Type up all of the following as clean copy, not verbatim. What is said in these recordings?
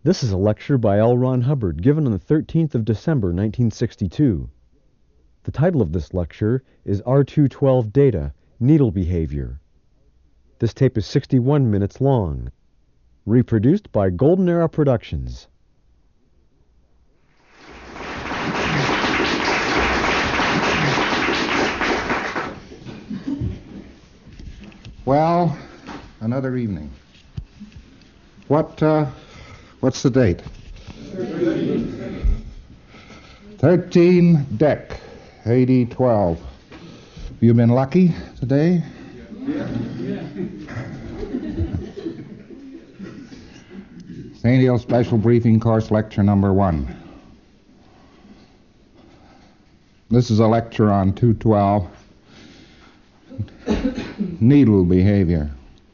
This is a lecture by L. Ron Hubbard given on the 13th of December, 1962. The title of this lecture is R212 Data, Needle Behavior. This tape is 61 minutes long. Reproduced by Golden Era Productions. Well, another evening. What's the date? 13 Dec, AD 12. Have you been lucky today? St. Hill Special Briefing Course Lecture number 1. This is a lecture on 212, needle behavior.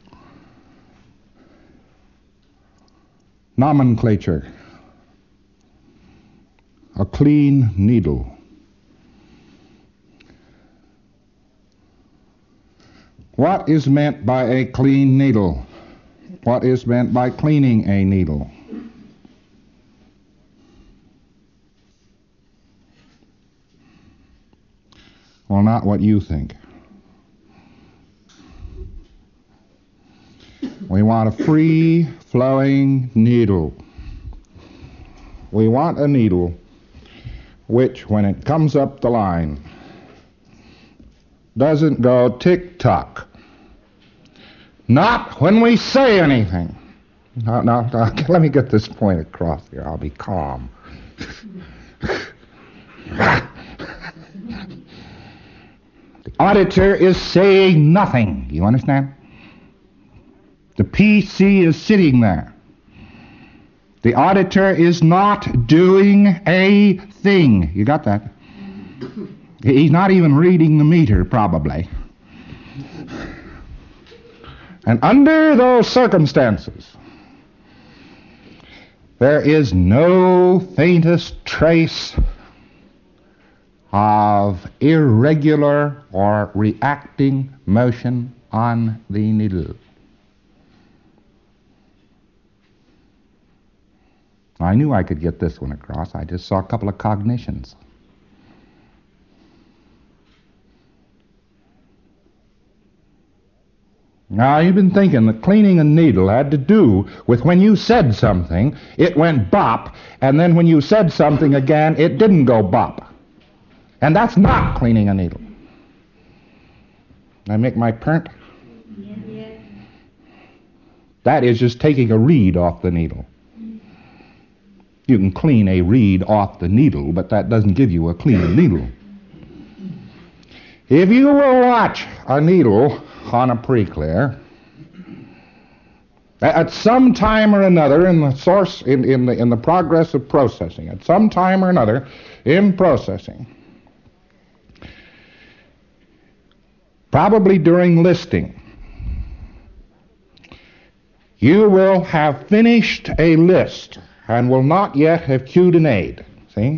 Nomenclature. A clean needle. What is meant by a clean needle? What is meant by cleaning a needle? Well, not what you think. We want a free-flowing needle. We want a needle which, when it comes up the line, doesn't go tick-tock. Not when we say anything. Now, let me get this point across here. I'll be calm. The auditor is saying nothing. You understand? The PC is sitting there. The auditor is not doing a thing. You got that? He's not even reading the meter, probably. And under those circumstances, there is no faintest trace of irregular or reacting motion on the needle. I knew I could get this one across. I just saw a couple of cognitions. Now, you've been thinking that cleaning a needle had to do with when you said something, it went bop, and then when you said something again, it didn't go bop. And that's not cleaning a needle. I make my point? Yeah. That is just taking a reed off the needle. You can clean a reed off the needle, but that doesn't give you a clean needle. If you will watch a needle on a pre-clear, at some time or another in the source, in the progress of processing, at some time or another in processing, probably during listing, you will have finished a list and will not yet have cued an aid. See?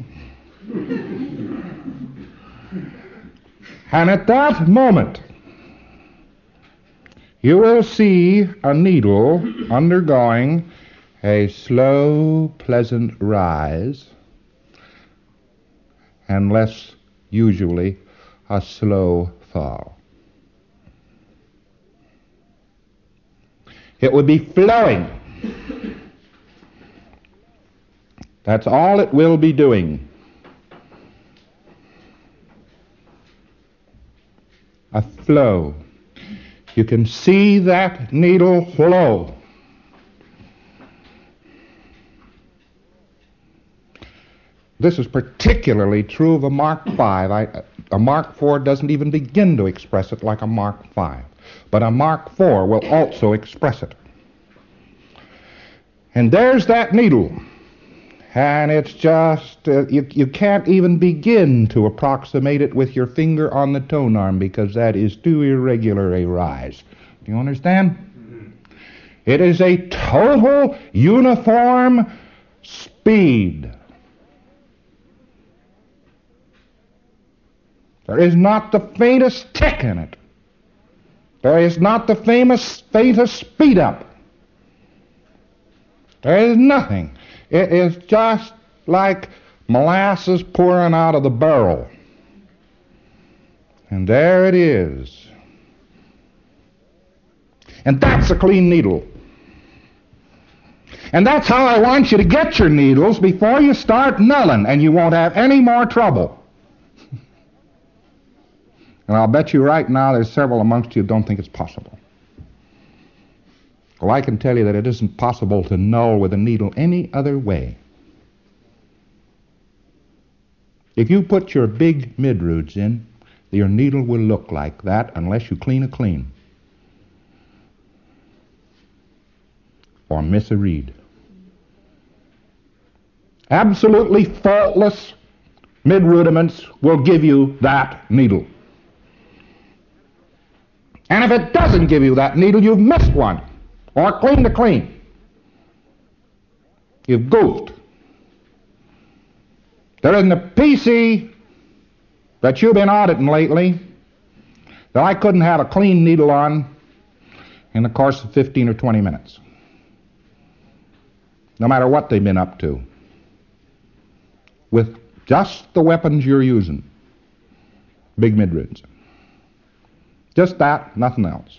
And at that moment, you will see a needle undergoing a slow, pleasant rise, and less usually a slow fall. It would be flowing. That's all it will be doing. A flow. You can see that needle flow. This is particularly true of a Mark V. A Mark IV doesn't even begin to express it like a Mark V. But a Mark IV will also express it. And there's that needle. And it's just, you can't even begin to approximate it with your finger on the tone arm because that is too irregular a rise. Do you understand? Mm-hmm. It is a total uniform speed. There is not the faintest tick in it. There is not the faintest speed up. There is nothing. It is just like molasses pouring out of the barrel. And there it is. And that's a clean needle. And that's how I want you to get your needles before you start nulling, and you won't have any more trouble. And I'll bet you right now there's several amongst you who don't think it's possible. Well, I can tell you that it isn't possible to null with a needle any other way. If you put your big midroods in, your needle will look like that unless you clean it clean. Or miss a reed. Absolutely faultless mid-rudiments will give you that needle. And if it doesn't give you that needle, you've missed one. Or clean to clean. You've goofed. There isn't a PC that you've been auditing lately that I couldn't have a clean needle on in the course of 15 or 20 minutes. No matter what they've been up to. With just the weapons you're using. Big midroods. Just that, nothing else.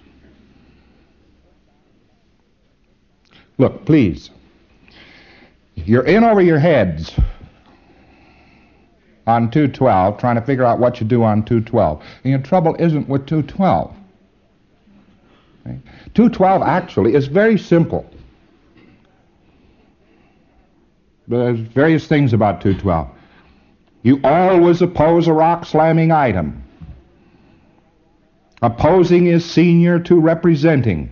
Look, please. You're in over your heads on 212, trying to figure out what you do on 212. And your trouble isn't with 212. Okay? 212 actually is very simple. There's various things about 212. You always oppose a rock slamming item. Opposing is senior to representing.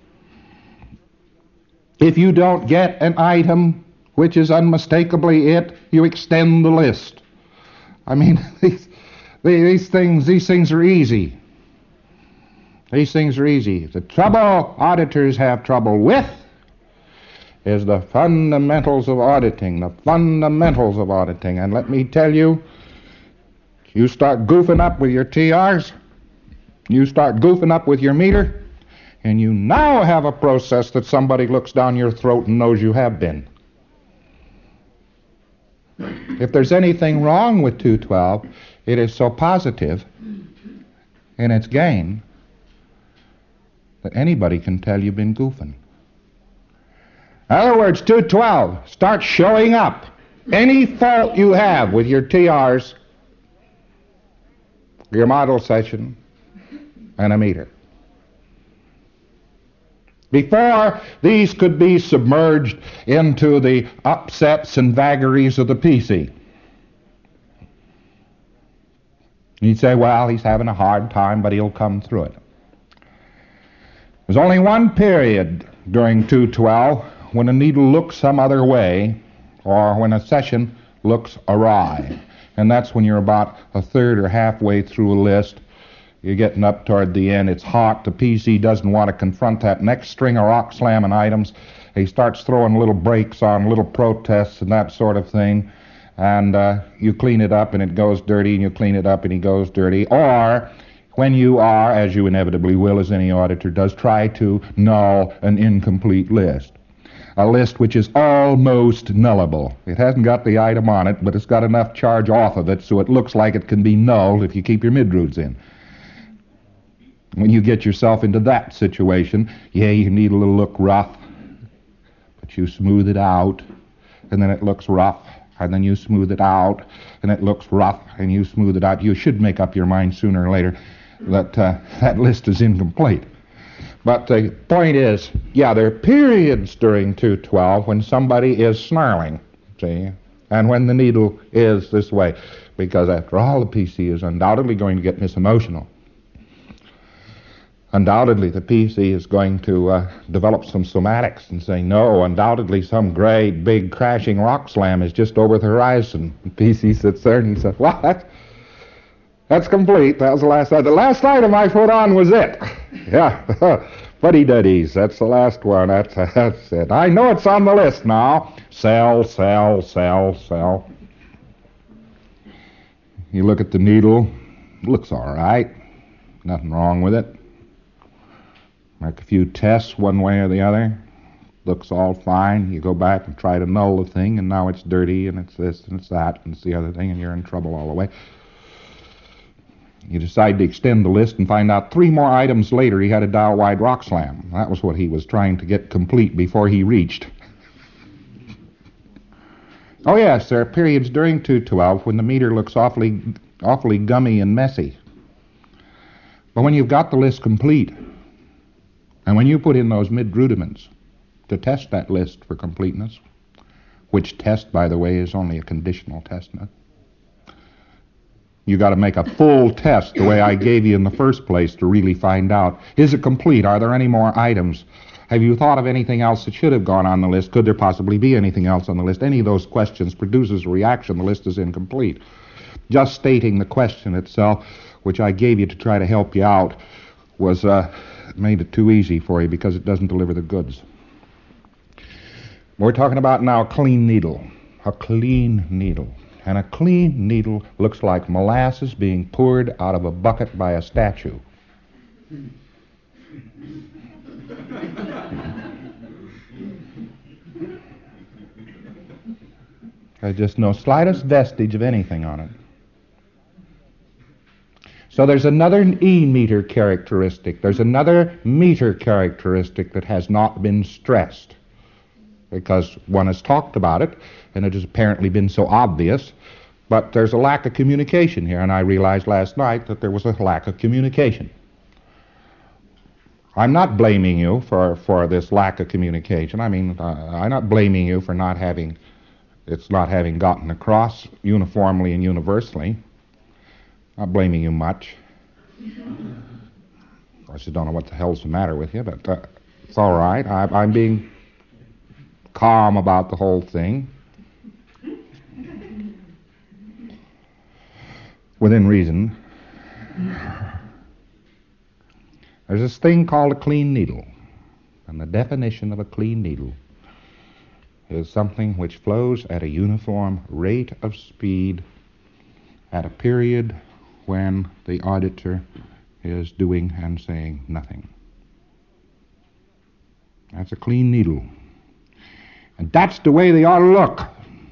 If you don't get an item which is unmistakably it, you extend the list. I mean, these things are easy. These things are easy. The trouble auditors have trouble with is the fundamentals of auditing, the fundamentals of auditing. And let me tell you, you start goofing up with your TRs, you start goofing up with your meter, and you now have a process that somebody looks down your throat and knows you have been. If there's anything wrong with 212, it is so positive in its gain that anybody can tell you've been goofing. In other words, 212, start showing up any fault you have with your TRs, your model session, and a meter. Before these could be submerged into the upsets and vagaries of the PC. You'd say, well, he's having a hard time, but he'll come through it. There's only one period during 212 when a needle looks some other way, or when a session looks awry. And that's when you're about a third or halfway through a list. You're getting up toward the end. It's hot. The PC doesn't want to confront that next string of rock slamming items. He starts throwing little breaks on little protests and that sort of thing. And you clean it up and it goes dirty, and you clean it up and he goes dirty. Or when you are, as you inevitably will, as any auditor does, try to null an incomplete list. A list which is almost nullable. It hasn't got the item on it, but it's got enough charge off of it so it looks like it can be nulled if you keep your midroods in. When you get yourself into that situation, yeah, your needle will look rough, but you smooth it out, and then it looks rough, and then you smooth it out, and it looks rough, and you smooth it out. You should make up your mind sooner or later that that list is incomplete. But the point is, yeah, there are periods during 212 when somebody is snarling, see, and when the needle is this way, because after all, the PC is undoubtedly going to get misemotional. Undoubtedly, the PC is going to develop some somatics and say, no, undoubtedly some great, big, crashing rock slam is just over the horizon. The PC sits there and he says, well, that's complete. That was the last item. The last item I put on was it. Yeah, fuddy-duddies. That's the last one. That's it. I know it's on the list now. Sell, sell, sell, sell. You look at the needle. It looks all right. Nothing wrong with it. Make a few tests one way or the other. looks all fine. You go back and try to null the thing, and now it's dirty, and it's this, and it's that, and it's the other thing, and you're in trouble all the way. You decide to extend the list and find out 3 more items later he had a dial-wide rock slam. That was what he was trying to get complete before he reached. Oh yes, there are periods during 212 when the meter looks awfully gummy and messy. But when you've got the list complete, and when you put in those mid-rudiments to test that list for completeness, which test, by the way, is only a conditional test now, you got to make a full test the way I gave you in the first place to really find out, is it complete? Are there any more items? Have you thought of anything else that should have gone on the list? Could there possibly be anything else on the list? Any of those questions produces a reaction, the list is incomplete. Just stating the question itself, which I gave you to try to help you out, was made it too easy for you because it doesn't deliver the goods. We're talking about now a clean needle. A clean needle. And a clean needle looks like molasses being poured out of a bucket by a statue. There's just no slightest vestige of anything on it. So there's another E-meter characteristic. There's another meter characteristic that has not been stressed, because one has talked about it, and it has apparently been so obvious, but there's a lack of communication here, and I realized last night that there was a lack of communication. I'm not blaming you for this lack of communication. I mean, I'm not blaming you for not having gotten across uniformly and universally. Not blaming you much. Of course, I don't know what the hell's the matter with you, but it's all right. I'm being calm about the whole thing. Within reason. There's this thing called a clean needle. And the definition of a clean needle is something which flows at a uniform rate of speed at a period when the auditor is doing and saying nothing. That's a clean needle. And that's the way they ought to look.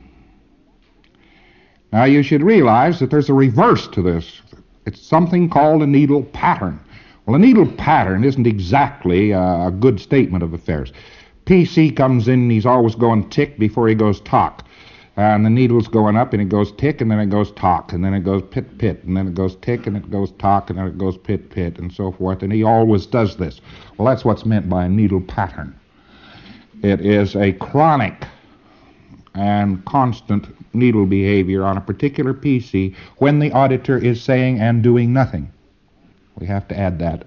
Now you should realize that there's a reverse to this. It's something called a needle pattern. Well, a needle pattern isn't exactly a good statement of affairs. PC comes in and he's always going tick before he goes tock. And the needle's going up and it goes tick and then it goes tock and then it goes pit pit and then it goes tick and it goes tock and then it goes pit pit and so forth. And he always does this. Well, that's what's meant by a needle pattern. It is a chronic and constant needle behavior on a particular PC when the auditor is saying and doing nothing. We have to add that.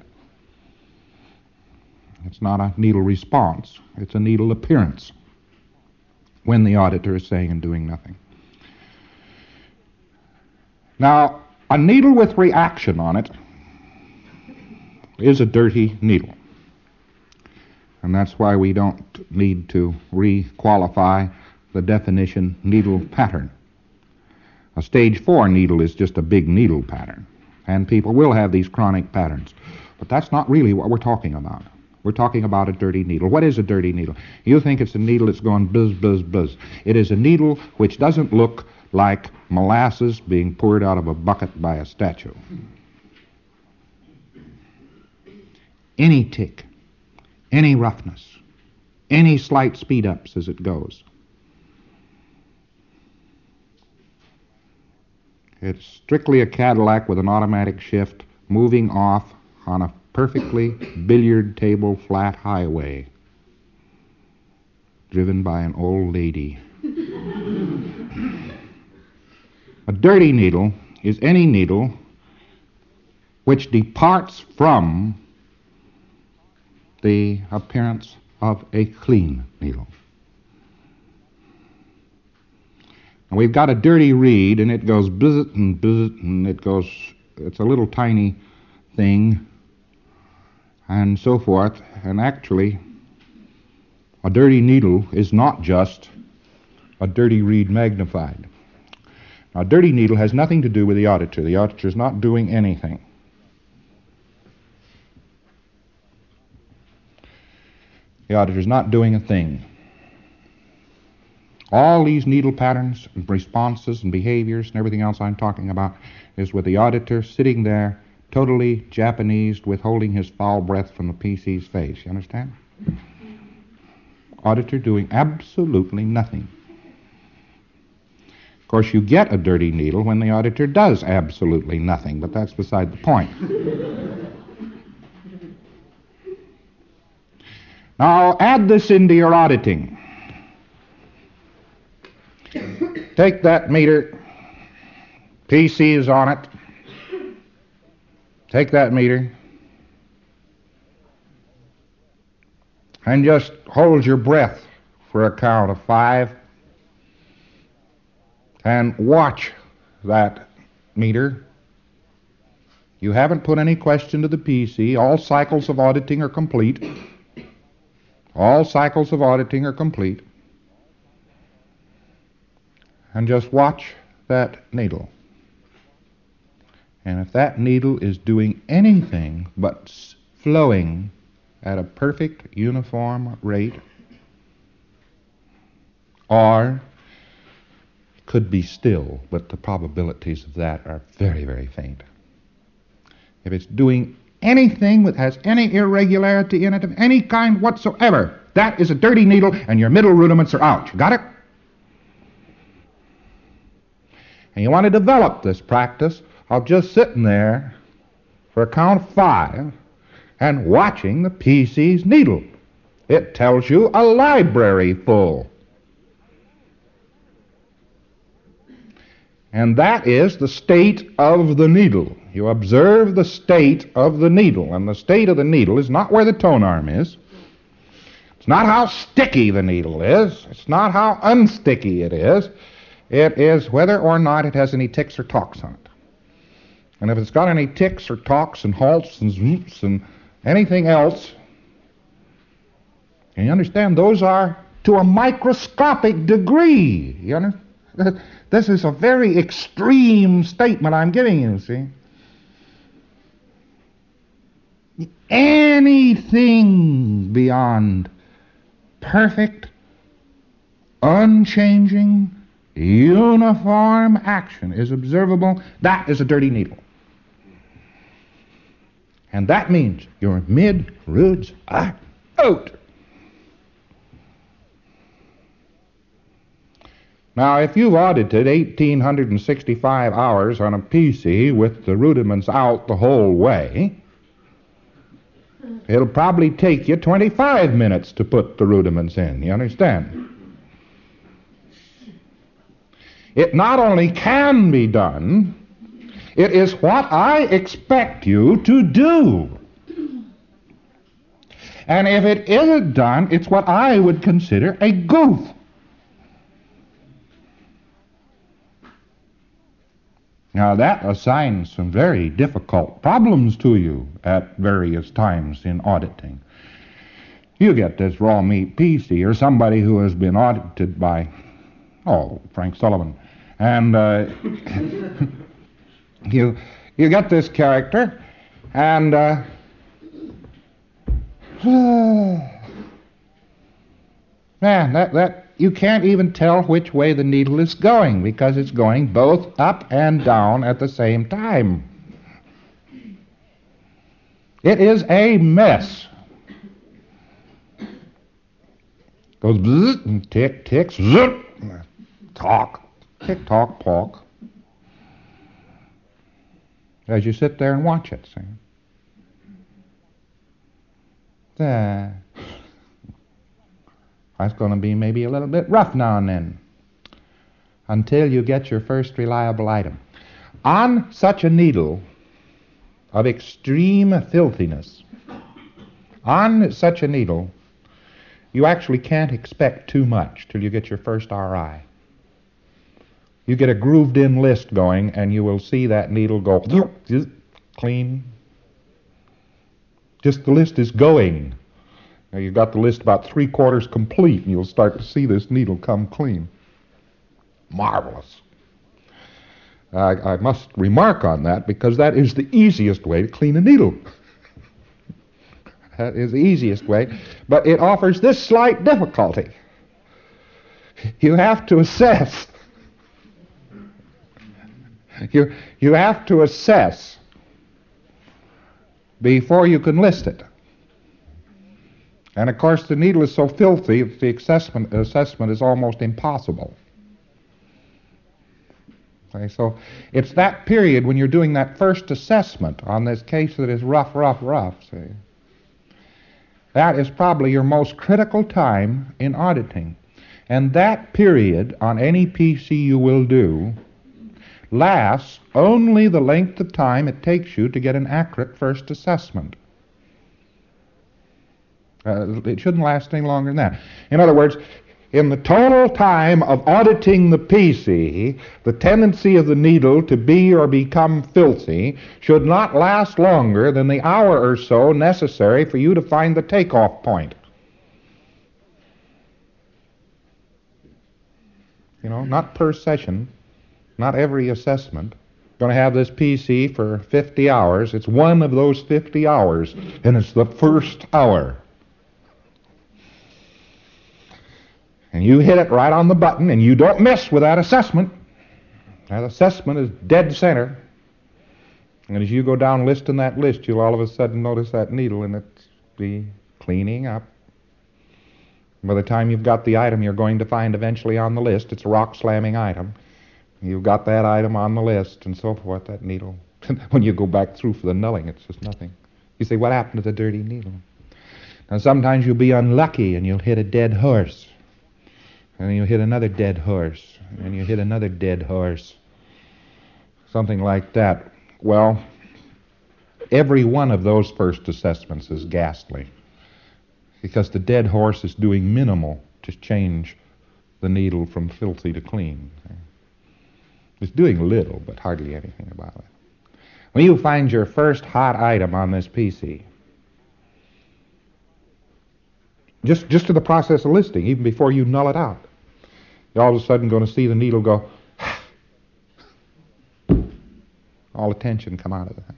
It's not a needle response. It's a needle appearance when the auditor is saying and doing nothing. Now, a needle with reaction on it is a dirty needle. And that's why we don't need to re-qualify the definition needle pattern. A stage 4 needle is just a big needle pattern. And people will have these chronic patterns. But that's not really what we're talking about. We're talking about a dirty needle. What is a dirty needle? You think it's a needle that's going buzz, buzz, buzz. It is a needle which doesn't look like molasses being poured out of a bucket by a statue. Any tick, any roughness, any slight speed-ups as it goes. It's strictly a Cadillac with an automatic shift moving off on a perfectly billiard table flat highway driven by an old lady. A dirty needle is any needle which departs from the appearance of a clean needle. And we've got a dirty reed, and it goes bizzit and bizzit, and it's a little tiny thing, and so forth. And actually, a dirty needle is not just a dirty reed magnified. Now, a dirty needle has nothing to do with the auditor. The auditor is not doing anything. The auditor's not doing a thing. All these needle patterns and responses and behaviors and everything else I'm talking about is with the auditor sitting there totally Japanesed, withholding his foul breath from the PC's face. You understand? Auditor doing absolutely nothing. Of course, you get a dirty needle when the auditor does absolutely nothing, but that's beside the point. Now, add this into your auditing. Take that meter, PC is on it. Take that meter and just hold your breath for a count of 5 and watch that meter. You haven't put any question to the PC. All cycles of auditing are complete. All cycles of auditing are complete. And just watch that needle. And if that needle is doing anything but flowing at a perfect uniform rate, or could be still, but the probabilities of that are very, very faint. If it's doing anything that has any irregularity in it of any kind whatsoever, that is a dirty needle and your middle rudiments are out. You got it? And you want to develop this practice of just sitting there for a count of 5 and watching the PC's needle. It tells you a library full. And that is the state of the needle. You observe the state of the needle, and the state of the needle is not where the tone arm is. It's not how sticky the needle is. It's not how unsticky it is. It is whether or not it has any ticks or talks on it. And if it's got any ticks or talks and halts and zoops and anything else, and you understand, those are to a microscopic degree. You understand? This is a very extreme statement I'm giving you, see? Anything beyond perfect, unchanging, uniform action is observable. That is a dirty needle. And that means your mid-rudes are out. Now, if you've audited 1,865 hours on a PC with the rudiments out the whole way, it'll probably take you 25 minutes to put the rudiments in. You understand? It not only can be done, it is what I expect you to do. And if it isn't done, it's what I would consider a goof. Now that assigns some very difficult problems to you at various times in auditing. You get this raw meat PC or somebody who has been audited by, Frank Sullivan, and you get this character, and man, that you can't even tell which way the needle is going because it's going both up and down at the same time. It is a mess. Goes bzzz, and tick, tick, zzz, talk, tick, talk, talk. As you sit there and watch it, see? That's going to be maybe a little bit rough now and then until you get your first reliable item. On such a needle of extreme filthiness, on such a needle, you actually can't expect too much till you get your first RI. You get a grooved-in list going, and you will see that needle go clean. Just the list is going. Now you've got the list about 3/4 complete, and you'll start to see this needle come clean. Marvelous. I must remark on that because that is the easiest way to clean a needle. That is the easiest way. But it offers this slight difficulty. You have to assess. You have to assess before you can list it. And of course the needle is so filthy that the assessment is almost impossible. Okay, so it's that period when you're doing that first assessment on this case that is rough, see. That is probably your most critical time in auditing. And that period on any PC you will do lasts only the length of time it takes you to get an accurate first assessment. It shouldn't last any longer than that. In other words, in the total time of auditing the PC, the tendency of the needle to be or become filthy should not last longer than the hour or so necessary for you to find the takeoff point. You know, not per session, not every assessment. Going to have this PC for 50 hours. It's one of those 50 hours, and it's the first hour. And you hit it right on the button, and you don't mess with that assessment. That assessment is dead center. And as you go down listing that list, you'll all of a sudden notice that needle, and it's be cleaning up. By the time you've got the item you're going to find eventually on the list, it's a rock-slamming item. You've got that item on the list, and so forth, that needle. When you go back through for the nulling, it's just nothing. You say, what happened to the dirty needle? Now, sometimes you'll be unlucky, and you'll hit a dead horse. And then you hit another dead horse, and you hit another dead horse. Something like that. Well, every one of those first assessments is ghastly, because the dead horse is doing minimal to change the needle from filthy to clean. It's doing little, but hardly anything about it. When you find your first hot item on this PC, just to the process of listing, even before you null it out, you're all of a sudden going to see the needle go, all attention come out of the thing.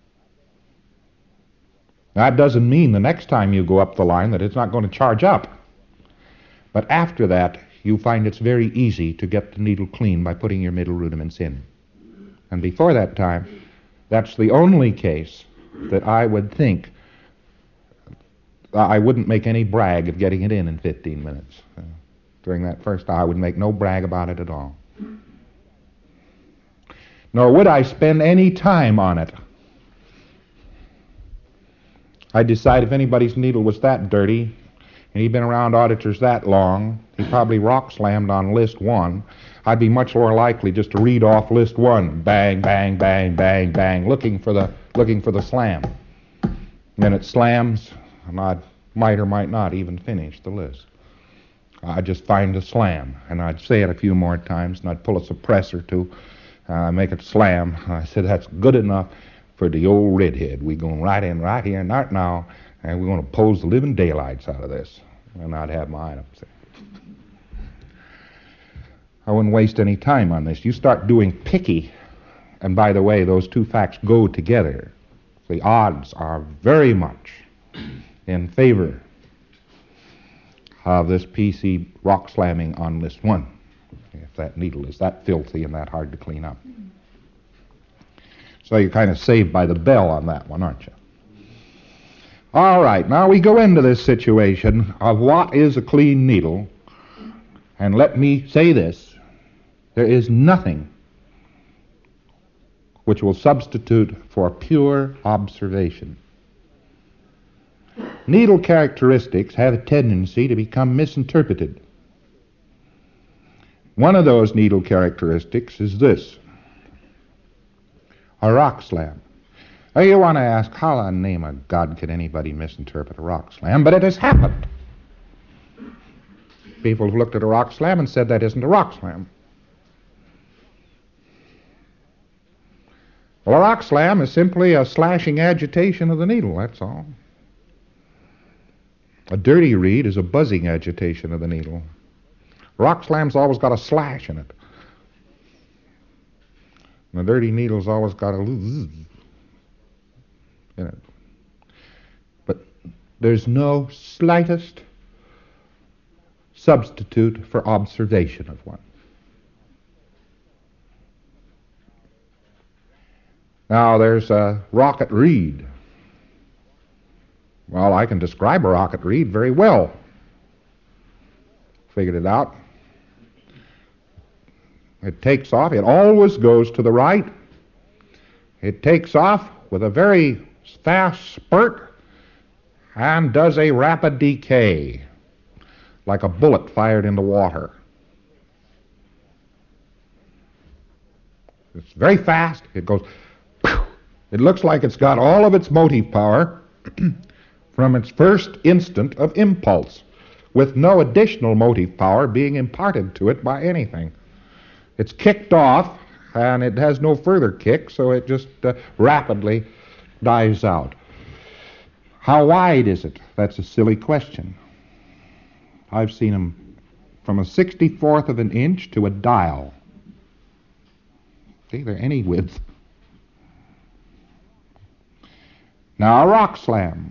That doesn't mean the next time you go up the line that it's not going to charge up. But after that, you find it's very easy to get the needle clean by putting your middle rudiments in. And before that time, that's the only case that I would think I wouldn't make any brag of getting it in 15 minutes. During that first hour, I would make no brag about it at all. Nor would I spend any time on it. I'd decide if anybody's needle was that dirty, and he'd been around auditors that long, he probably rock-slammed on list 1, I'd be much more likely just to read off list 1, bang, bang, bang, bang, bang, looking for the slam. And then it slams, and I might or might not even finish the list. I'd just find a slam, and I'd say it a few more times, and I'd pull a suppressor to make it slam. I said, that's good enough for the old redhead. We're going right in right here and right now, and we're going to pose the living daylights out of this. And I'd have my items. I wouldn't waste any time on this. You start doing picky, and by the way, those two facts go together. The odds are very much in favor of this PC rock slamming on list 1, if that needle is that filthy and that hard to clean up. So you're kind of saved by the bell on that one, aren't you? All right, now we go into this situation of what is a clean needle, and let me say this, there is nothing which will substitute for pure observation. Needle characteristics have a tendency to become misinterpreted. One of those needle characteristics is this: a rock slam. Now you want to ask, how in the name of God could anybody misinterpret a rock slam? But it has happened. People have looked at a rock slam and said that isn't a rock slam. Well, a rock slam is simply a slashing agitation of the needle, that's all. A dirty reed is a buzzing agitation of the needle. Rock slam's always got a slash in it. And the dirty needle's always got a zzz in it. But There's no slightest substitute for observation of one. Now, there's a rocket reed. Well, I can describe a rocket reed very well. Figured it out. It takes off. It always goes to the right. It takes off with a very fast spurt and does a rapid decay, like a bullet fired into water. It's very fast. It goes, it looks like it's got all of its motive power from its first instant of impulse, with no additional motive power being imparted to it by anything. It's kicked off, and it has no further kick, so it just rapidly dies out. How wide is it? That's a silly question. I've seen them from a 64th of an inch to a dial. See, they're any width. Now, a rock slam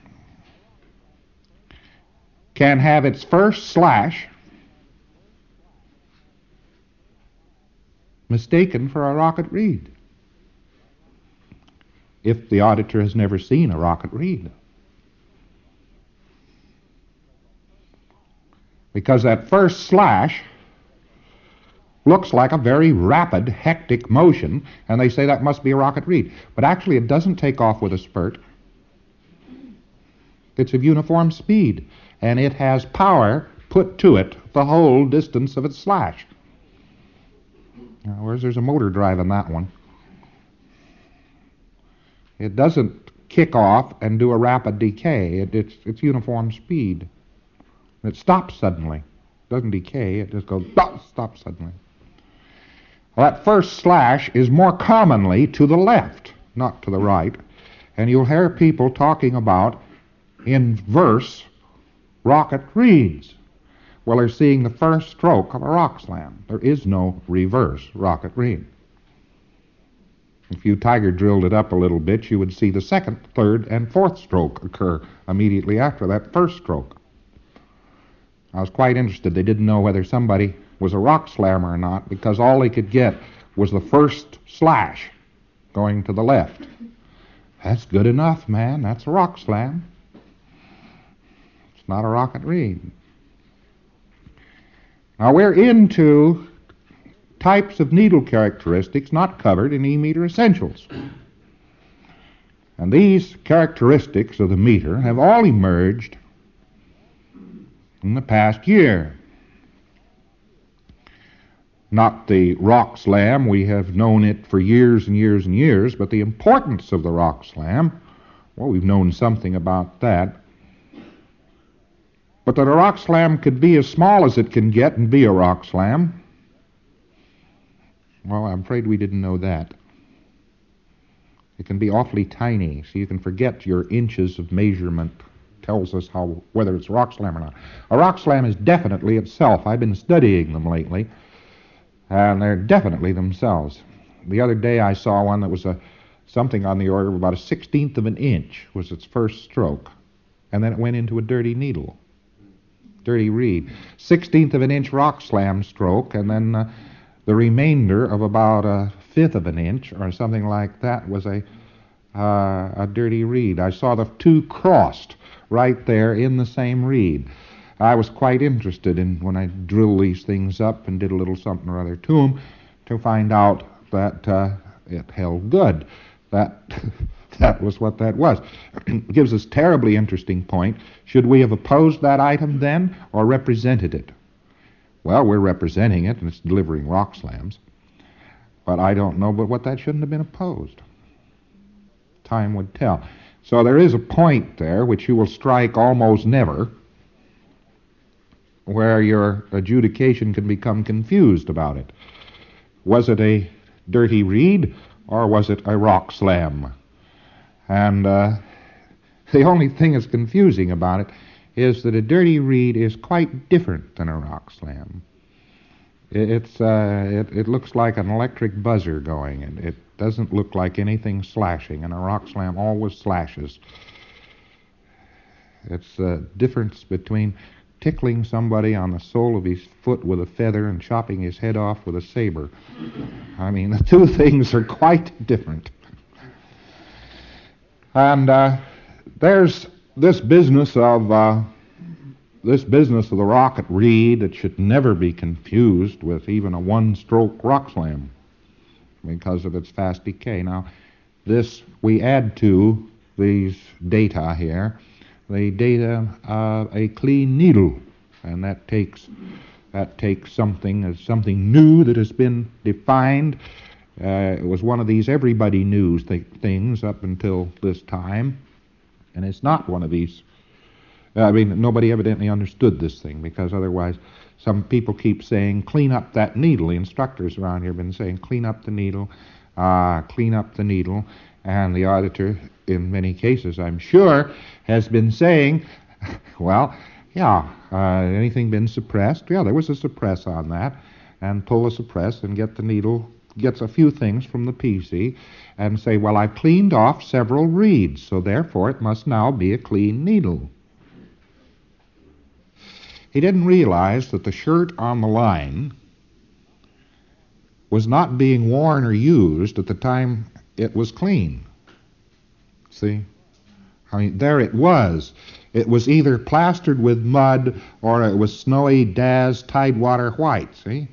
can have its first slash mistaken for a rocket reed, if the auditor has never seen a rocket reed. Because that first slash looks like a very rapid, hectic motion, and they say that must be a rocket reed. But actually it doesn't take off with a spurt. It's of uniform speed, and it has power put to it the whole distance of its slash. Now, whereas there's a motor driving that one. It doesn't kick off and do a rapid decay. It's uniform speed. It stops suddenly. It doesn't decay. It just goes, stops suddenly. Well, that first slash is more commonly to the left, not to the right. And you'll hear people talking about inverse rocket reeds. Well, they're seeing the first stroke of a rock slam. There is no reverse rocket reed. If you tiger drilled it up a little bit, you would see the second, third, and fourth stroke occur immediately after that first stroke. I was quite interested. They didn't know whether somebody was a rock slammer or not, because all they could get was the first slash going to the left. That's good enough, man. That's a rock slam. It's not a rocket reed. Now, we're into types of needle characteristics not covered in E-meter Essentials. And these characteristics of the meter have all emerged in the past year. Not the rock slam, we have known it for years and years and years, but the importance of the rock slam, well, we've known something about that. But that a rock slam could be as small as it can get and be a rock slam, well, I'm afraid we didn't know that. It can be awfully tiny, so you can forget your inches of measurement. Tells us whether it's a rock slam or not. A rock slam is definitely itself. I've been studying them lately, and they're definitely themselves. The other day I saw one that was something on the order of about a 1/16 of an inch was its first stroke, and then it went into a dirty needle. Dirty reed. 1/16 of an inch rock slam stroke, and then the remainder of about a 1/5 of an inch or something like that was a dirty reed. I saw the two crossed right there in the same reed. I was quite interested in, when I drill these things up and did a little something or other to them, to find out that it held good. That was what that was. It gives us a terribly interesting point. Should we have opposed that item then, or represented it? Well, we're representing it, and it's delivering rock slams. But I don't know but what that shouldn't have been opposed. Time would tell. So there is a point there, which you will strike almost never, where your adjudication can become confused about it. Was it a dirty reed, or was it a rock slam? And the only thing that's confusing about it is that a dirty reed is quite different than a rock slam. It looks like an electric buzzer going, and it doesn't look like anything slashing, and a rock slam always slashes. It's the difference between tickling somebody on the sole of his foot with a feather and chopping his head off with a saber. I mean, the two things are quite different. And there's this business of the rocket reed that should never be confused with even a one-stroke rock slam because of its fast decay. Now, this we add to these data here, the data a clean needle, and that takes something new that has been defined. It was one of these everybody knew things up until this time, and it's not one of these. Nobody evidently understood this thing, because otherwise some people keep saying, clean up that needle. The instructors around here have been saying, clean up the needle, and the auditor, in many cases, I'm sure, has been saying, well, yeah, anything been suppressed? Yeah, there was a suppress on that, and pull the suppress and get the needle, gets a few things from the PC, and say, well, I've cleaned off several reeds, so therefore it must now be a clean needle. He didn't realize that the shirt on the line was not being worn or used at the time it was clean. See? I mean, there it was. It was either plastered with mud or it was snowy Daz Tidewater white, see?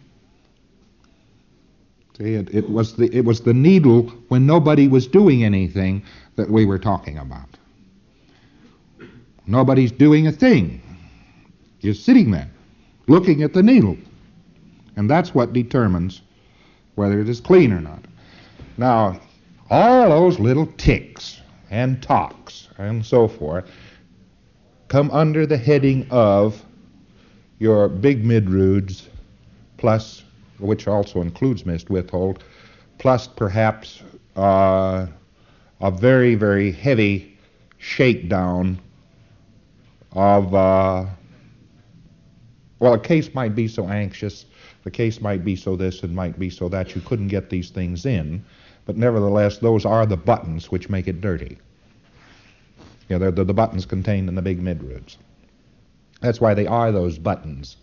See, it was the needle when nobody was doing anything that we were talking about. Nobody's doing a thing. You're sitting there, looking at the needle. And that's what determines whether it is clean or not. Now, all those little ticks and tocks and so forth come under the heading of your big midroods, plus, which also includes mist withhold, plus perhaps a very, very heavy shakedown of, well, a case might be so anxious, the case might be so this and might be so that you couldn't get these things in, but nevertheless, those are the buttons which make it dirty. You know, they're the buttons contained in the big midroods. That's why they are those buttons.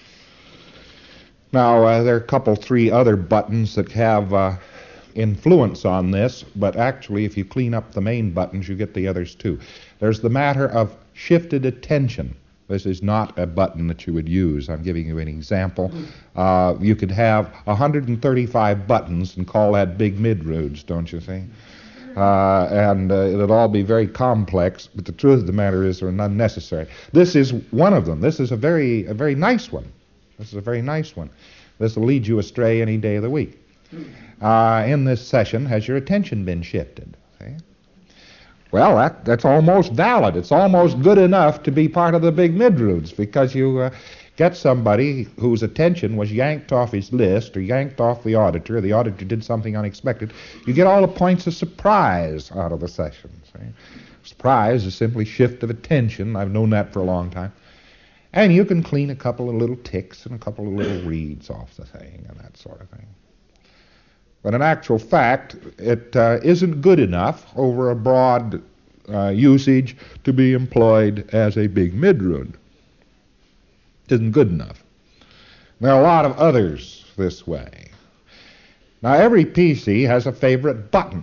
Now, there are a couple, three other buttons that have influence on this, but actually, if you clean up the main buttons, you get the others too. There's the matter of shifted attention. This is not a button that you would use. I'm giving you an example. You could have 135 buttons and call that big midroods, don't you see? And it'll all be very complex, but the truth of the matter is they're unnecessary. This is one of them. This is a very nice one. This is a very nice one. This will lead you astray any day of the week. In this session, has your attention been shifted? See? Well, that's almost valid. It's almost good enough to be part of the big midroods, because you get somebody whose attention was yanked off his list or yanked off the auditor did something unexpected. You get all the points of surprise out of the session. See? Surprise is simply shift of attention. I've known that for a long time. And you can clean a couple of little ticks and a couple of little reeds off the thing and that sort of thing. But in actual fact, it isn't good enough over a broad usage to be employed as a big midrood. It isn't good enough. There are a lot of others this way. Now, every PC has a favorite button.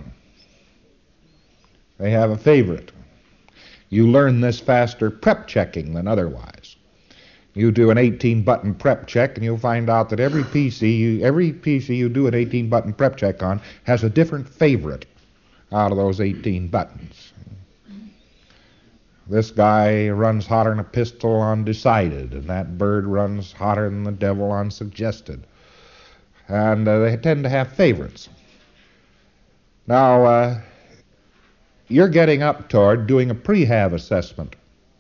They have a favorite. You learn this faster prep checking than otherwise. You do an 18-button prep check, and you'll find out that every PC you do an 18-button prep check on has a different favorite out of those 18 buttons. This guy runs hotter than a pistol on decided, and that bird runs hotter than the devil on suggested. And they tend to have favorites. Now, you're getting up toward doing a pre-have assessment,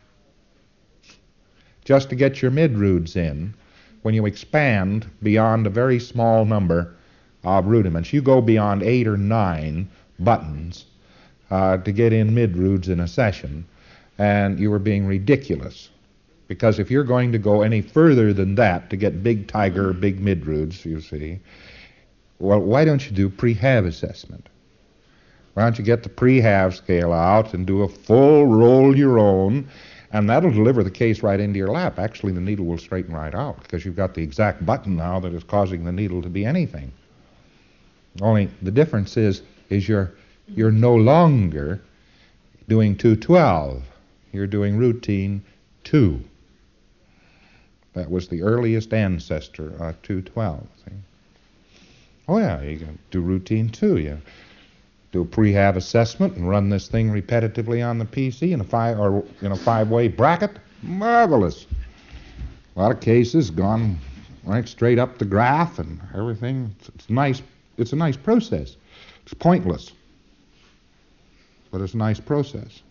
just to get your midroods in. When you expand beyond a very small number of rudiments, you go beyond 8 or 9 buttons to get in midroods in a session, and you are being ridiculous. Because if you're going to go any further than that to get big tiger, big midroods, you see, well, why don't you do pre-have assessment? Why don't you get the pre-have scale out and do a full roll your own, And that'll deliver the case right into your lap. Actually, the needle will straighten right out because you've got the exact button now that is causing the needle to be anything. Only the difference is you're no longer doing 212. You're doing routine 2. That was the earliest ancestor, 212. See? Oh yeah, you can do routine 2. You do a prehab assessment and run this thing repetitively on the PC in a 5-way bracket. Marvelous. A lot of cases gone right straight up the graph and everything. It's nice. It's a nice process. It's pointless, but it's a nice process.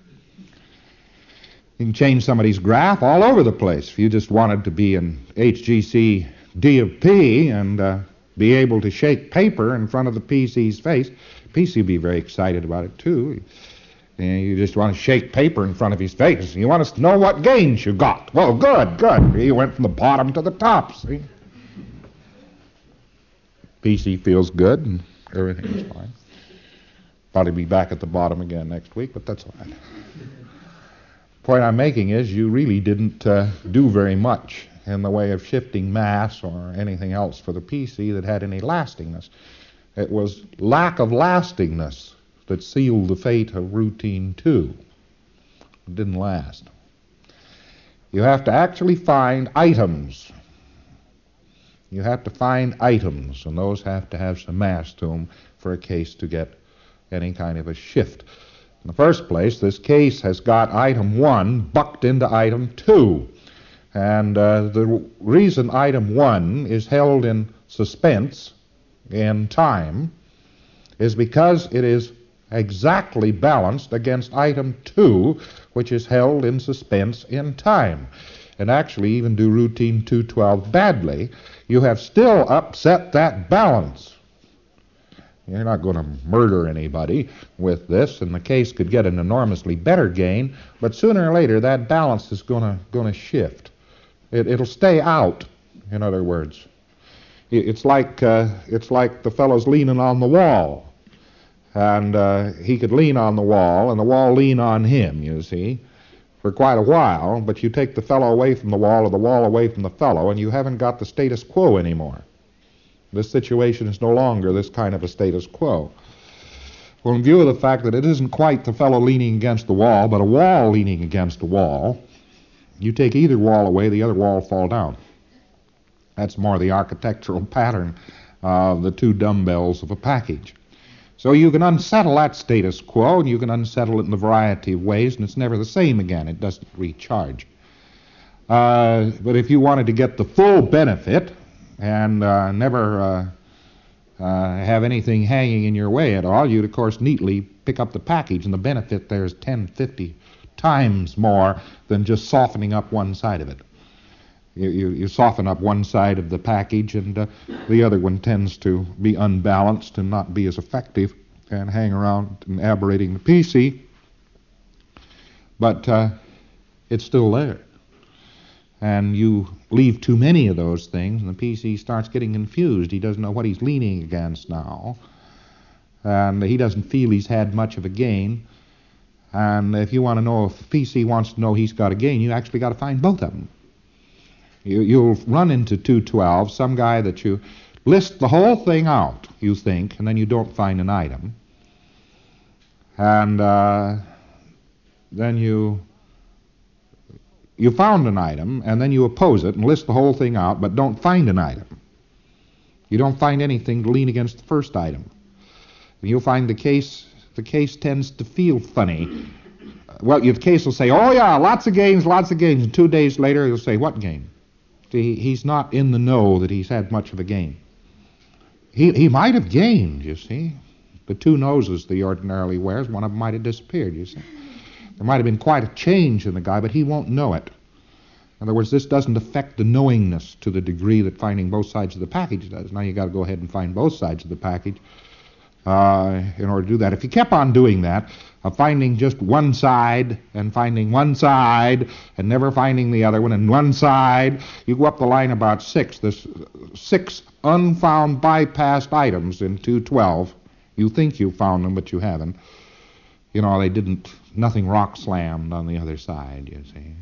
You can change somebody's graph all over the place. If you just wanted to be an HGC D of P and be able to shake paper in front of the PC's face, PC would be very excited about it too. And you just want to shake paper in front of his face. You want us to know what gains you got. Well, good. You went from the bottom to the top, see? PC feels good and everything's fine. Probably be back at the bottom again next week, but that's all right. The point I'm making is you really didn't do very much in the way of shifting mass or anything else for the PC that had any lastingness. It was lack of lastingness that sealed the fate of routine 2. It didn't last. You have to actually find items. You have to find items, and those have to have some mass to them for a case to get any kind of a shift. In the first place, this case has got item 1 bucked into item 2. And the reason item 1 is held in suspense in time is because it is exactly balanced against item 2, which is held in suspense in time. And actually, even do routine 212 badly, you have still upset that balance. You're not going to murder anybody with this, and the case could get an enormously better gain, but sooner or later that balance is going to shift. It'll stay out, in other words. It's like the fellow's leaning on the wall, and he could lean on the wall, and the wall lean on him, you see, for quite a while, but you take the fellow away from the wall or the wall away from the fellow, and you haven't got the status quo anymore. This situation is no longer this kind of a status quo. Well, in view of the fact that it isn't quite the fellow leaning against the wall, but a wall leaning against a wall, you take either wall away, the other wall will fall down. That's more the architectural pattern of the two dumbbells of a package. So you can unsettle that status quo, and you can unsettle it in a variety of ways, and it's never the same again. It doesn't recharge. But if you wanted to get the full benefit and never have anything hanging in your way at all, you'd, of course, neatly pick up the package, and the benefit there is 10, 50 times more than just softening up one side of it. You soften up one side of the package, and the other one tends to be unbalanced and not be as effective and hang around and aberrating the PC. But it's still there. And you leave too many of those things, and the PC starts getting confused. He doesn't know what he's leaning against now, and he doesn't feel he's had much of a gain. And if you want to know if the PC wants to know he's got a gain, you actually got to find both of them. You'll run into 212, some guy that you list the whole thing out, you think, and then you don't find an item. And then you found an item, and then you oppose it and list the whole thing out, but don't find an item. You don't find anything to lean against the first item. And you'll find the case tends to feel funny. Well, your case will say, oh yeah, lots of gains, and 2 days later he'll say, what gain? He's not in the know that he's had much of a gain. He might have gained, you see. The two noses that he ordinarily wears, one of them might have disappeared, you see. There might have been quite a change in the guy, but he won't know it. In other words, this doesn't affect the knowingness to the degree that finding both sides of the package does. Now you got to go ahead and find both sides of the package in order to do that. If you kept on doing that, finding just one side and finding one side and never finding the other one and one side, you go up the line about 6. There's 6 unfound bypassed items in 212. You think you found them, but you haven't. You know, nothing rock slammed on the other side, you see.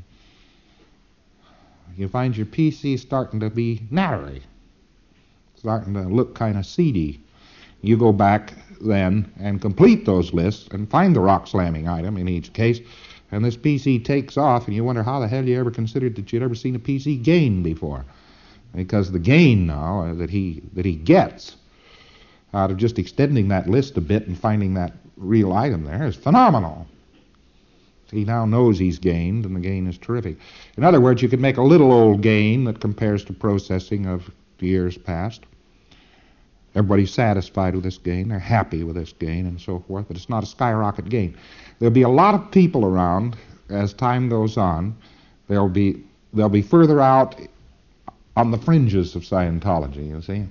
You find your PC starting to be nattery, starting to look kind of seedy. You go back then and complete those lists and find the rock slamming item in each case, and this PC takes off, and you wonder how the hell you ever considered that you'd ever seen a PC gain before. Because the gain now that he gets out of just extending that list a bit and finding that real item there is phenomenal. He now knows he's gained, and the gain is terrific. In other words, you could make a little old gain that compares to processing of years past. Everybody's satisfied with this gain. They're happy with this gain and so forth, but it's not a skyrocket gain. There'll be a lot of people around as time goes on. They'll be further out on the fringes of Scientology, you see.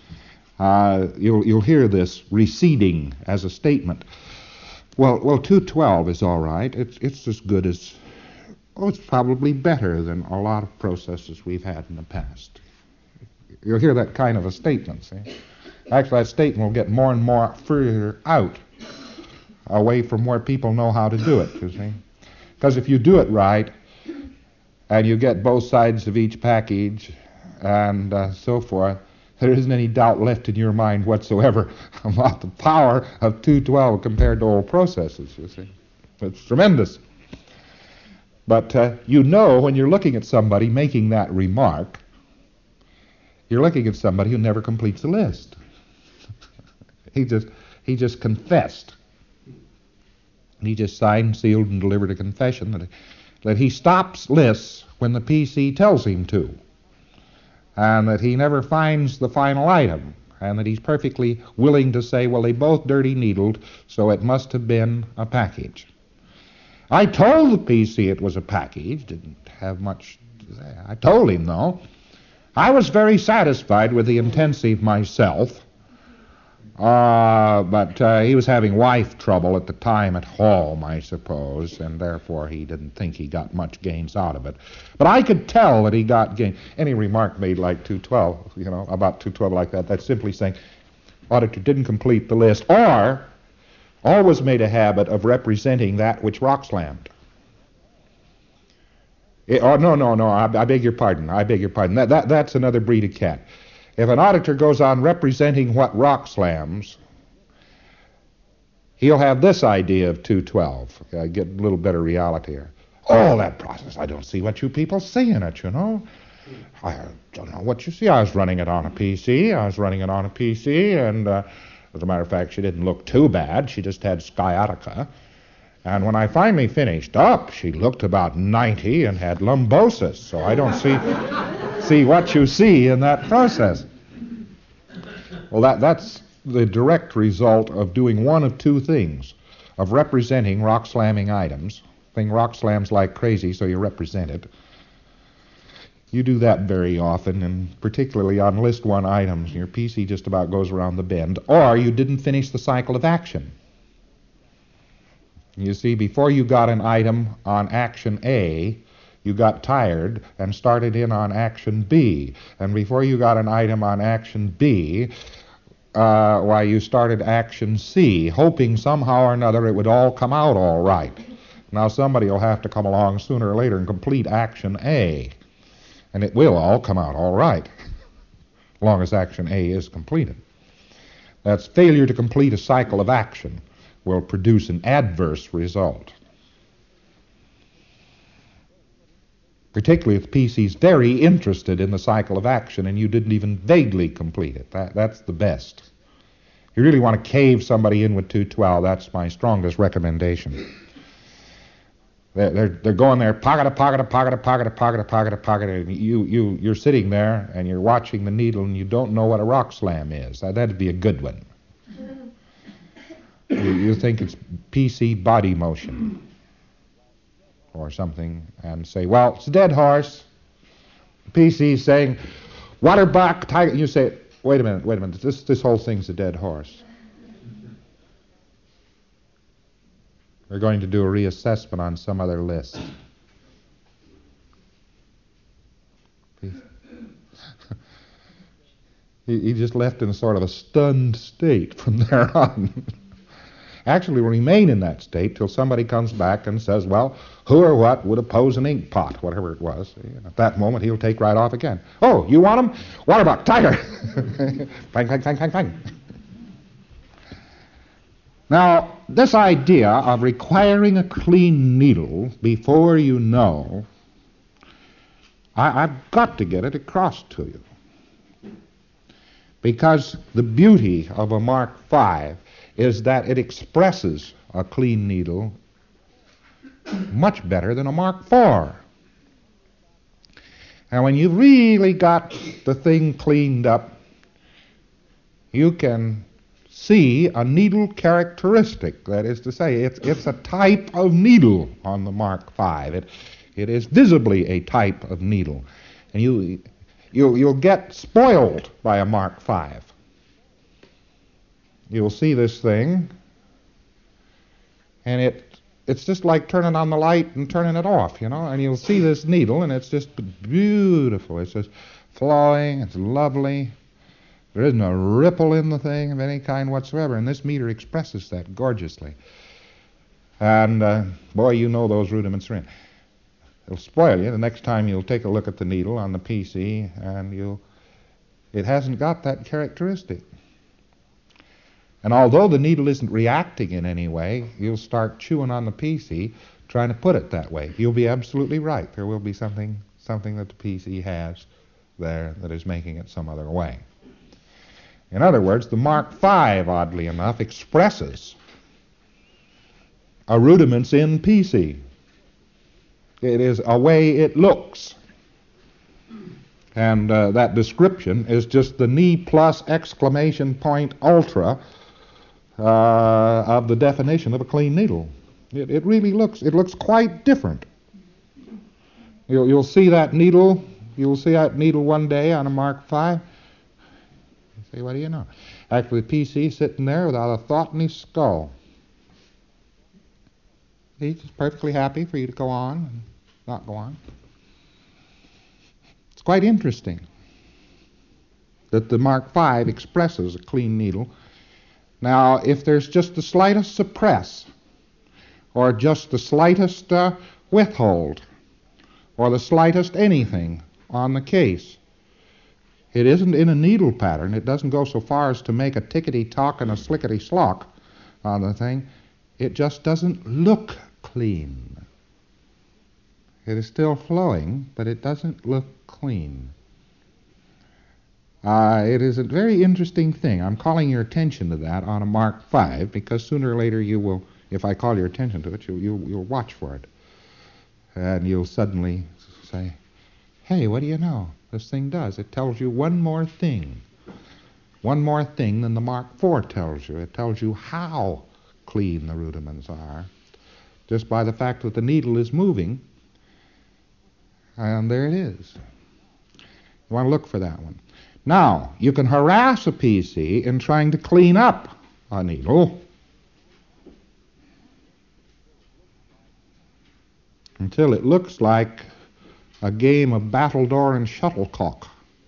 You'll hear this receding as a statement. Well, 212 is all right. It's as good as, it's probably better than a lot of processes we've had in the past. You'll hear that kind of a statement, see. Actually, that statement will get more and more further out, away from where people know how to do it, you see. Because if you do it right, and you get both sides of each package, and so forth, there isn't any doubt left in your mind whatsoever about the power of 212 compared to old processes, you see. It's tremendous. But you know when you're looking at somebody making that remark, you're looking at somebody who never completes a list. He just confessed. He just signed, sealed, and delivered a confession that he stops lists when the PC tells him to, and that he never finds the final item, and that he's perfectly willing to say, well, they both dirty needled, so it must have been a package. I told the PC it was a package, didn't have much to say. I told him, though. I was very satisfied with the intensive myself, but he was having wife trouble at the time at home, I suppose, and therefore he didn't think he got much gains out of it. But I could tell that he got gains. Any remark made like 212, about 212 like that, that's simply saying, auditor didn't complete the list, or always made a habit of representing that which rock slammed. No, I beg your pardon. That's another breed of cat. If an auditor goes on representing what rock slams, he'll have this idea of 212. Get a little better reality here. Oh, that process, I don't see what you people see in it, I don't know what you see. I was running it on a PC, and as a matter of fact, she didn't look too bad. She just had sciatica. And when I finally finished up, she looked about 90 and had lumbosis. So I don't see what you see in that process. Well, that's the direct result of doing one of two things, of representing rock slamming items. Thing rock slams like crazy, so you represent it. You do that very often, and particularly on list one items. Your PC just about goes around the bend. Or you didn't finish the cycle of action. You see, before you got an item on action A, you got tired and started in on action B. And before you got an item on action B, you started action C, hoping somehow or another it would all come out all right. Now somebody will have to come along sooner or later and complete action A. And it will all come out all right, as long as action A is completed. That's failure to complete a cycle of action will produce an adverse result. Particularly if the PC's very interested in the cycle of action and you didn't even vaguely complete it. That's the best. If you really want to cave somebody in with 212, that's my strongest recommendation. They're going there, pocket, and you're sitting there and you're watching the needle and you don't know what a rock slam is. That'd be a good one. You think it's PC body motion or something, and say, well, it's a dead horse. PC's saying, waterbuck, tiger. You say, wait a minute, this whole thing's a dead horse. We're going to do a reassessment on some other list. He just left in a sort of a stunned state from there on. actually remain in that state till somebody comes back and says, well, who or what would oppose an ink pot, whatever it was. At that moment, he'll take right off again. Oh, you want him? Water buck, tiger. Bang, bang, bang, bang, bang. Now, this idea of requiring a clean needle before you know, I've got to get it across to you. Because the beauty of a Mark V is that it expresses a clean needle much better than a Mark IV. And when you've really got the thing cleaned up, you can see a needle characteristic. That is to say, it's a type of needle on the Mark V. It is visibly a type of needle. And you'll get spoiled by a Mark V. You'll see this thing, and it's just like turning on the light and turning it off, and you'll see this needle, and it's just beautiful. It's just flowing, it's lovely. There isn't a ripple in the thing of any kind whatsoever, and this meter expresses that gorgeously. And, boy, you know those rudiments are in. It'll spoil you the next time you'll take a look at the needle on the PC, and it hasn't got that characteristic. And although the needle isn't reacting in any way, you'll start chewing on the PC trying to put it that way. You'll be absolutely right. There will be something that the PC has there that is making it some other way. In other words, the Mark V, oddly enough, expresses a rudiments in PC. It is a way it looks. And that description is just the knee plus exclamation point ultra of the definition of a clean needle. It really looks quite different. You'll see that needle. You'll see that needle one day on a Mark V. You say, what do you know? Actually, the PC sitting there without a thought in his skull. He's just perfectly happy for you to go on and not go on. It's quite interesting that the Mark V expresses a clean needle. Now, if there's just the slightest suppress, or just the slightest withhold, or the slightest anything on the case, it isn't in a needle pattern. It doesn't go so far as to make a tickety-tock and a slickety-slock on the thing. It just doesn't look clean. It is still flowing, but it doesn't look clean. It is a very interesting thing. I'm calling your attention to that on a Mark V, because sooner or later you will, if I call your attention to it, you'll watch for it. And you'll suddenly say, hey, what do you know? This thing does. It tells you one more thing than the Mark IV tells you. It tells you how clean the rudiments are, just by the fact that the needle is moving, and there it is. You want to look for that one. Now, you can harass a PC in trying to clean up a needle until it looks like a game of battledore and shuttlecock.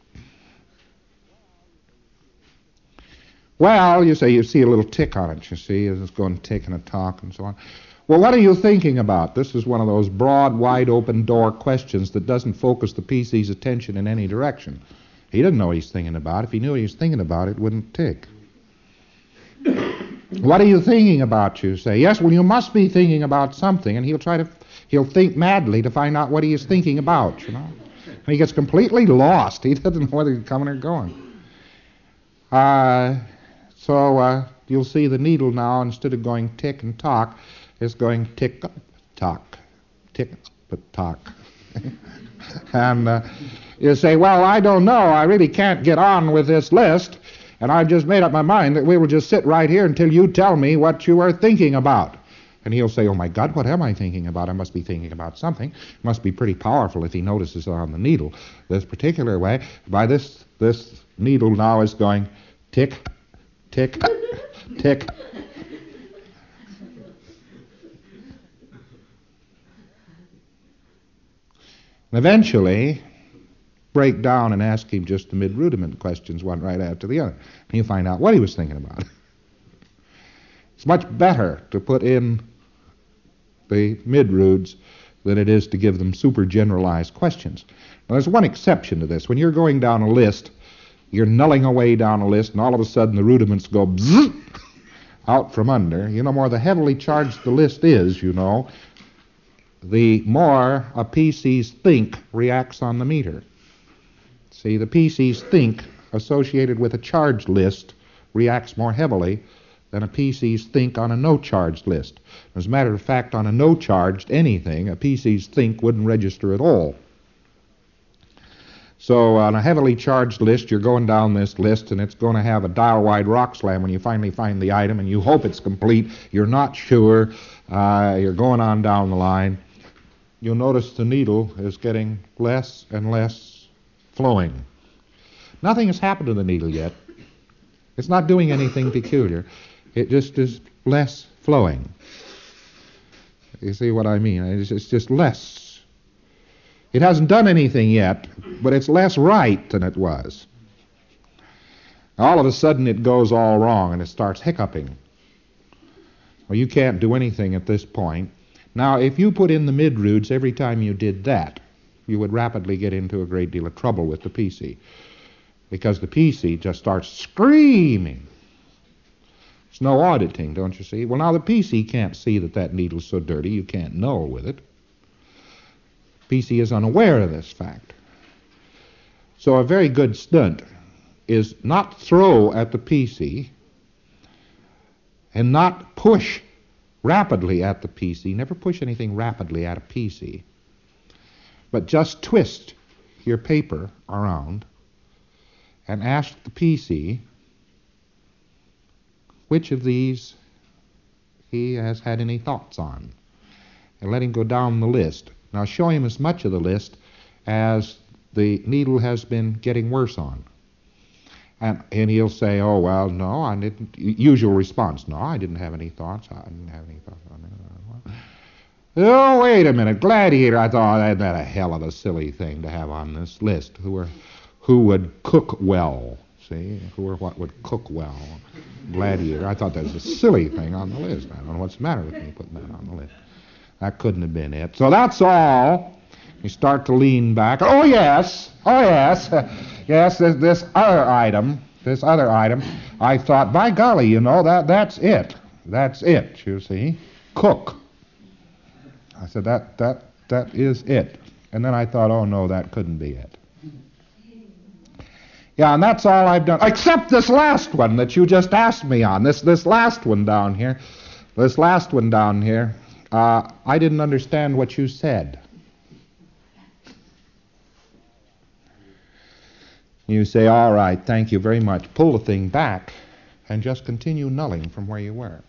Well, you say you see a little tick on it, you see, as it's going tick and a tock and so on. Well, what are you thinking about? This is one of those broad, wide open door questions that doesn't focus the PC's attention in any direction. He doesn't know what he's thinking about. If he knew what he was thinking about, it wouldn't tick. What are you thinking about, you say? Yes, well, you must be thinking about something, and he'll think madly to find out what he is thinking about, you know. And he gets completely lost. He doesn't know whether he's coming or going. So you'll see the needle now, instead of going tick and tock, is going tick, tock, tick, tock. And you say, well, I don't know. I really can't get on with this list, and I've just made up my mind that we will just sit right here until you tell me what you are thinking about. And he'll say, oh, my God, what am I thinking about? I must be thinking about something. It must be pretty powerful if he notices it on the needle this particular way. By this needle now is going tick, tick, tick. And eventually break down and ask him just the mid-rudiment questions, one right after the other. And you find out what he was thinking about. It's much better to put in the mid-roods than it is to give them super generalized questions. Now, there's one exception to this. When you're going down a list, you're nulling away down a list, and all of a sudden the rudiments go bzzz, out from under. You know, more the heavily charged the list is, you know, the more a PC's think reacts on the meter. See, the PC's think associated with a charged list reacts more heavily than a PC's think on a no-charged list. As a matter of fact, on a no-charged anything, a PC's think wouldn't register at all. So on a heavily charged list, you're going down this list, and it's going to have a dial-wide rock slam when you finally find the item, and you hope it's complete. You're not sure. You're going on down the line. You'll notice the needle is getting less and less flowing. Nothing has happened to the needle yet. It's not doing anything peculiar. It just is less flowing. You see what I mean? It's just less. It hasn't done anything yet, but it's less right than it was. All of a sudden it goes all wrong and it starts hiccuping. Well, you can't do anything at this point. Now, if you put in the mid-roods every time you did that, you would rapidly get into a great deal of trouble with the PC, because the PC just starts screaming. There's no auditing, don't you see? Well, now the PC can't see that that needle's so dirty you can't null with it. PC is unaware of this fact. So a very good stunt is not throw at the PC and not push rapidly at the PC. Never push anything rapidly at a PC. But just twist your paper around and ask the PC which of these he has had any thoughts on. And let him go down the list. Now show him as much of the list as the needle has been getting worse on. And he'll say, oh, well, no, I didn't. Usual response, no, I didn't have any thoughts. I didn't have any thoughts on it. Oh, wait a minute, Gladiator, I thought that a hell of a silly thing to have on this list. Who would cook well, see? Who or what would cook well? Gladiator, I thought that was a silly thing on the list. I don't know what's the matter with me putting that on the list. That couldn't have been it. So that's all. You start to lean back. Oh, yes. Yes, this other item, I thought, by golly, you know, that's it. That's it, you see. Cook. I said, that is it. And then I thought, oh, no, that couldn't be it. Yeah, and that's all I've done, except this last one that you just asked me on, this last one down here. I didn't understand what you said. You say, all right, thank you very much. Pull the thing back and just continue nulling from where you were.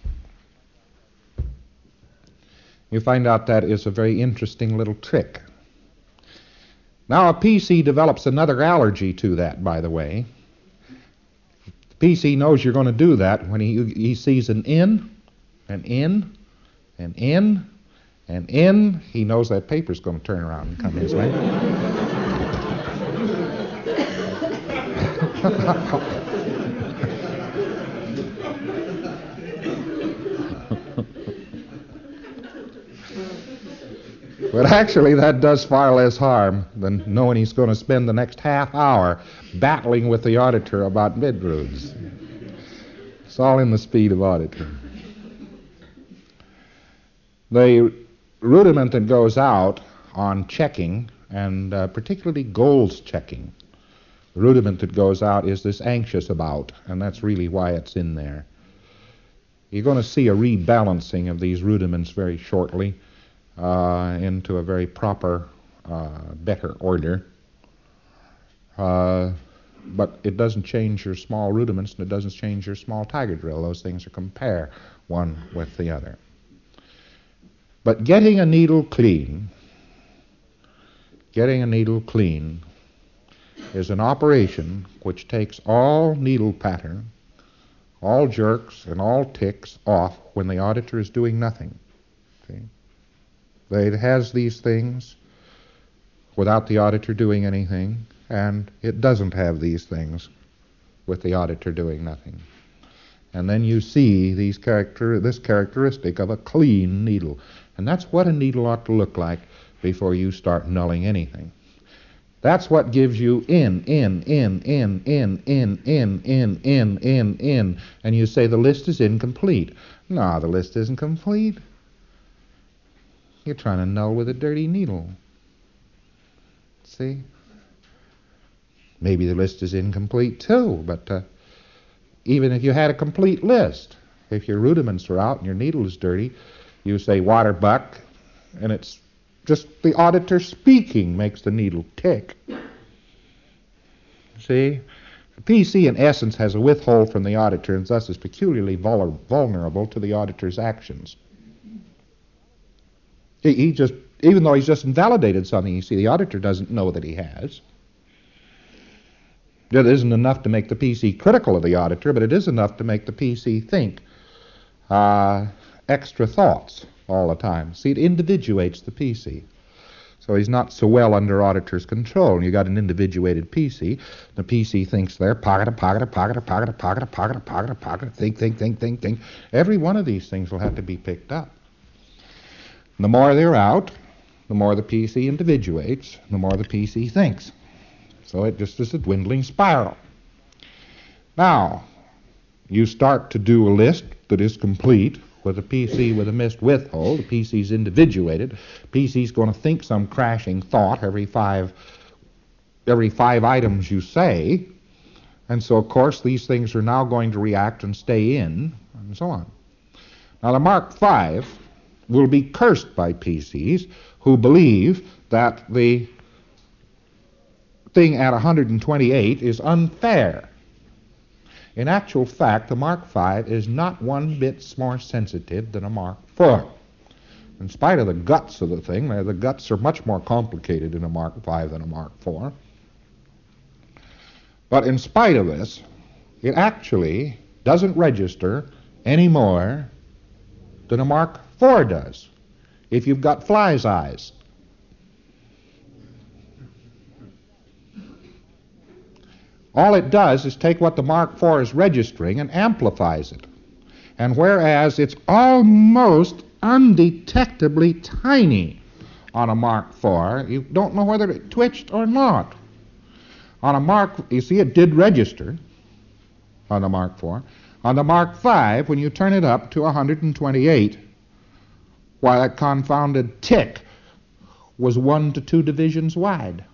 You find out that is a very interesting little trick. Now a PC develops another allergy to that, by the way. The PC knows you're going to do that when he sees an in, an in, an in, an in. He knows that paper's going to turn around and come his way. But actually that does far less harm than knowing he's going to spend the next half hour battling with the auditor about mid-roods. It's all in the speed of auditing. The rudiment that goes out on checking, and particularly goals checking, the rudiment that goes out is this anxious about, and that's really why it's in there. You're going to see a rebalancing of these rudiments very shortly into a very proper, better order. But it doesn't change your small rudiments, and it doesn't change your small tiger drill. Those things are compare one with the other. But getting a needle clean is an operation which takes all needle pattern, all jerks, and all ticks off when the auditor is doing nothing. See? It has these things without the auditor doing anything, and it doesn't have these things with the auditor doing nothing. And then you see this characteristic of a clean needle. And that's what a needle ought to look like before you start nulling anything. That's what gives you in. And you say the list is incomplete. No, the list isn't complete. You're trying to null with a dirty needle. See? Maybe the list is incomplete too, but even if you had a complete list, if your rudiments are out and your needle is dirty, you say water buck, and it's just the auditor speaking makes the needle tick. See? The PC, in essence, has a withhold from the auditor and thus is peculiarly vulnerable to the auditor's actions. He just, even though he's just invalidated something, you see, the auditor doesn't know that he has. It isn't enough to make the PC critical of the auditor, but it is enough to make the PC think extra thoughts all the time. See, it individuates the PC. So he's not so well under auditor's control. You got an individuated PC. The PC thinks there, pocket, think. Every one of these things will have to be picked up. And the more they're out, the more the PC individuates, the more the PC thinks. So it just is a dwindling spiral. Now, you start to do a list that is complete with a PC with a missed withhold. The PC's individuated. PC's going to think some crashing thought every five items you say. And so, of course, these things are now going to react and stay in, and so on. Now, the Mark V will be cursed by PCs who believe that the thing at 128 is unfair. In actual fact, the Mark V is not one bit more sensitive than a Mark IV. In spite of the guts of the thing, the guts are much more complicated in a Mark V than a Mark IV. But in spite of this, it actually doesn't register any more than a Mark IV does if you've got fly's eyes. All it does is take what the Mark IV is registering and amplifies it. And whereas it's almost undetectably tiny on a Mark IV, you don't know whether it twitched or not. On a Mark, you see, it did register on the Mark IV. On the Mark V, when you turn it up to 128, why, that confounded tick was 1 to 2 divisions wide.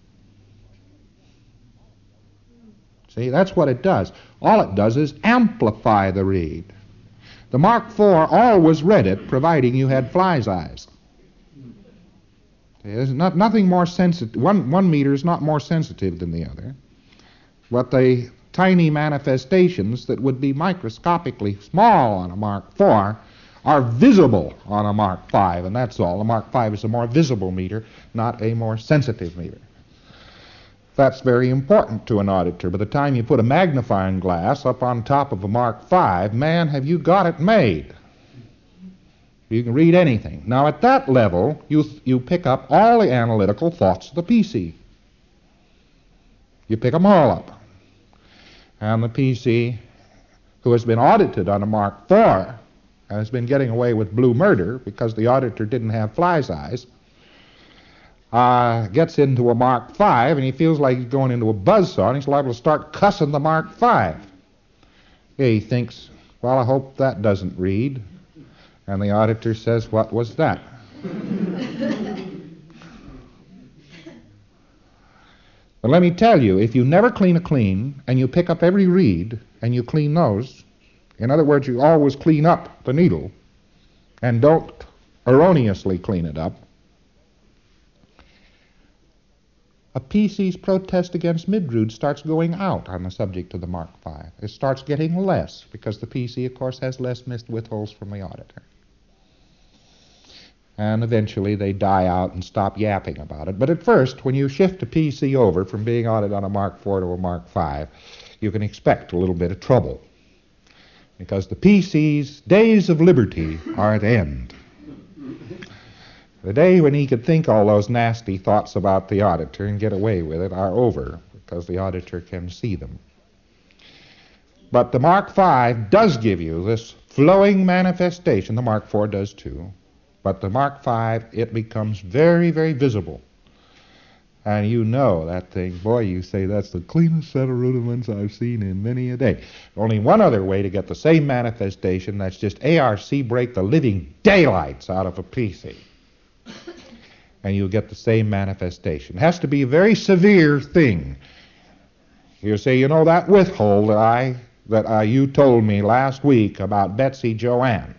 See, that's what it does. All it does is amplify the read. The Mark IV always read it, providing you had fly's eyes. There's nothing more sensitive. One meter is not more sensitive than the other. But the tiny manifestations that would be microscopically small on a Mark IV are visible on a Mark V, and that's all. The Mark V is a more visible meter, not a more sensitive meter. That's very important to an auditor. By the time you put a magnifying glass up on top of a Mark V, man, have you got it made. You can read anything. Now, at that level, you pick up all the analytical thoughts of the PC. You pick them all up. And the PC, who has been audited on a Mark IV, has been getting away with blue murder because the auditor didn't have fly's eyes, gets into a Mark V, and he feels like he's going into a buzzsaw, and he's liable to start cussing the Mark V. He thinks, well, I hope that doesn't read. And the auditor says, what was that? But let me tell you, if you never clean a clean, and you pick up every reed, and you clean those, in other words, you always clean up the needle, and don't erroneously clean it up, a PC's protest against Midrood starts going out on the subject of the Mark V. It starts getting less, because the PC, of course, has less missed withholds from the auditor. And eventually they die out and stop yapping about it. But at first, when you shift a PC over from being audited on a Mark IV to a Mark V, you can expect a little bit of trouble, because the PC's days of liberty are at end. The day when he could think all those nasty thoughts about the auditor and get away with it are over, because the auditor can see them. But the Mark V does give you this flowing manifestation. The Mark IV does too. But the Mark V, it becomes very, very visible. And you know that thing, boy, you say that's the cleanest set of rudiments I've seen in many a day. Only one other way to get the same manifestation, that's just ARC break the living daylights out of a PC. And you'll get the same manifestation. It has to be a very severe thing. You say, you know, that withhold that you told me last week about Betsy Joanne.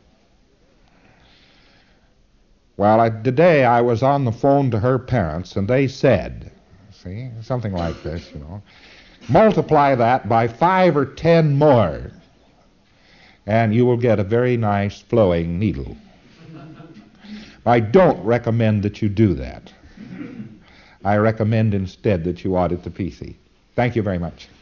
Well, today I was on the phone to her parents, and they said, see, something like this, you know, multiply that by 5 or 10 more, and you will get a very nice flowing needle. I don't recommend that you do that. I recommend instead that you audit the PC. Thank you very much.